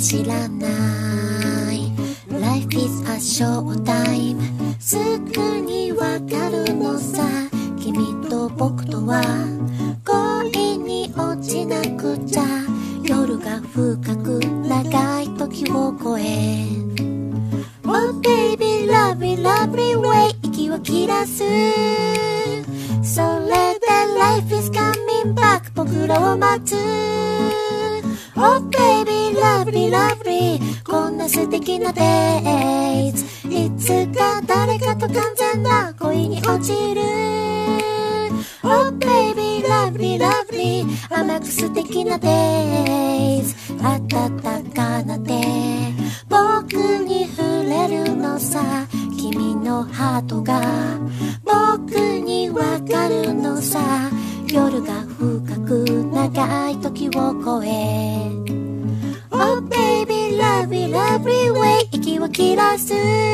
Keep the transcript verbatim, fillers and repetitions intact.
て知らない Life is a short time すぐにわかるのさ君と僕とは恋に落ちなくちゃ夜が深く長い時を越え Oh baby lovely lovely way 息を切らすそれで Life is coming back 僕らを待つ Oh baby lovely lovely こんな素敵な days いつか誰かと完全な恋に落ちる Oh baby lovely lovely 甘く素敵な days 暖かな手僕に触れるのさ君のハートが僕にわかるのさ夜が深く長い時を越え Oh baby lovely lovely way 息を切らす